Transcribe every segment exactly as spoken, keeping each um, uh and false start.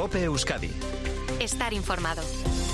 COPE Euskadi. Estar informado.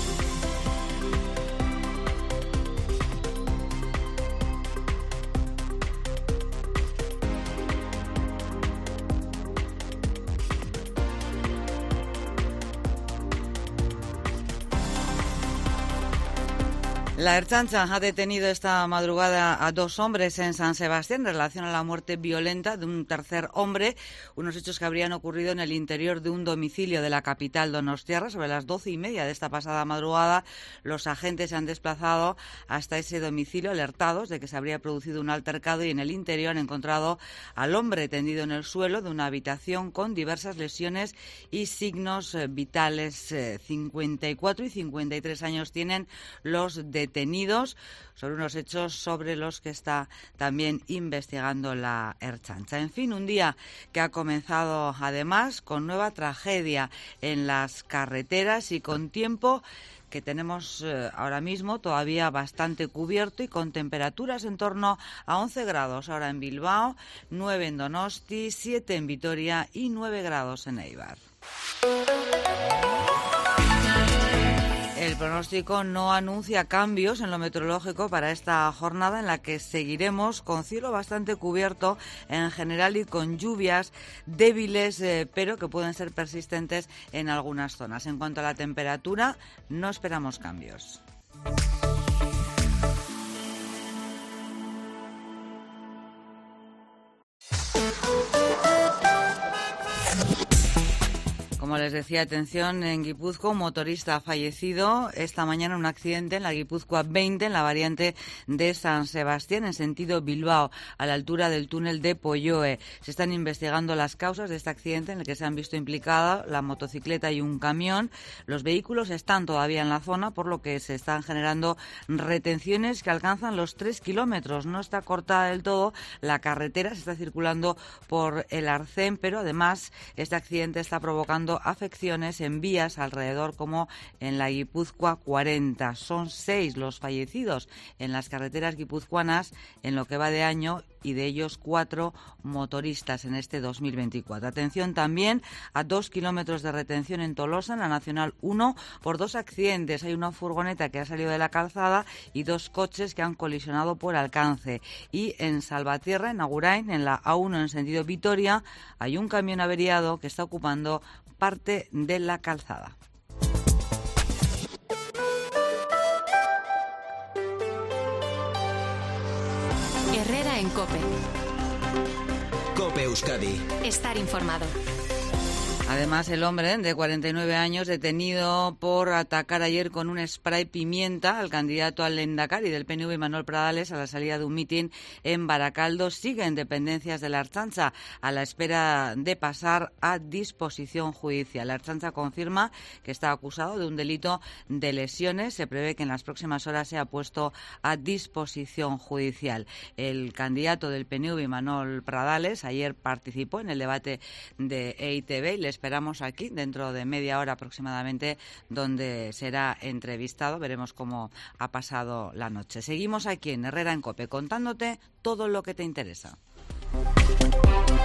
La Ertzaintza ha detenido esta madrugada a dos hombres en San Sebastián en relación a la muerte violenta de un tercer hombre, unos hechos que habrían ocurrido en el interior de un domicilio de la capital donostiarra. Sobre las doce y media de esta pasada madrugada, los agentes se han desplazado hasta ese domicilio alertados de que se habría producido un altercado y en el interior han encontrado al hombre tendido en el suelo de una habitación con diversas lesiones y signos vitales. cincuenta y cuatro y cincuenta y tres años tienen los detenidos. detenidos sobre unos hechos sobre los que está también investigando la Ertzaintza. En fin, un día que ha comenzado además con nueva tragedia en las carreteras y con tiempo que tenemos eh, ahora mismo todavía bastante cubierto y con temperaturas en torno a once grados ahora en Bilbao, nueve en Donosti, siete en Vitoria y nueve grados en Eibar. El pronóstico no anuncia cambios en lo meteorológico para esta jornada en la que seguiremos con cielo bastante cubierto en general y con lluvias débiles, eh, pero que pueden ser persistentes en algunas zonas. En cuanto a la temperatura, no esperamos cambios. Como les decía, atención, en Guipúzcoa un motorista ha fallecido esta mañana en un accidente en la Guipúzcoa veinte, en la variante de San Sebastián, en sentido Bilbao, a la altura del túnel de Polloe. Se están investigando las causas de este accidente en el que se han visto implicadas la motocicleta y un camión. Los vehículos están todavía en la zona, por lo que se están generando retenciones que alcanzan los tres kilómetros. No está cortada del todo la carretera, se está circulando por el Arcén, pero además este accidente está provocando afecciones en vías alrededor, como en la Guipúzcoa cuarenta. Son seis los fallecidos en las carreteras guipuzcoanas en lo que va de año y de ellos cuatro motoristas en este dos mil veinticuatro. Atención también a dos kilómetros de retención en Tolosa, en la Nacional uno, por dos accidentes. Hay una furgoneta que ha salido de la calzada y dos coches que han colisionado por alcance. Y en Salvatierra, en Agurain, en la A uno en sentido Vitoria, hay un camión averiado que está ocupando parte de la calzada. Herrera en COPE. COPE Euskadi. Estar informado. Además, el hombre de cuarenta y nueve años detenido por atacar ayer con un spray pimienta al candidato al Lehendakari del P N V, Imanol Pradales, a la salida de un mitin en Baracaldo, sigue en dependencias de la Ertzaintza a la espera de pasar a disposición judicial. La Ertzaintza confirma que está acusado de un delito de lesiones. Se prevé que en las próximas horas sea puesto a disposición judicial. El candidato del P N V, Imanol Pradales, ayer participó en el debate de E I Te Be y les esperamos aquí dentro de media hora aproximadamente, donde será entrevistado. Veremos cómo ha pasado la noche. Seguimos aquí en Herrera en COPE contándote todo lo que te interesa.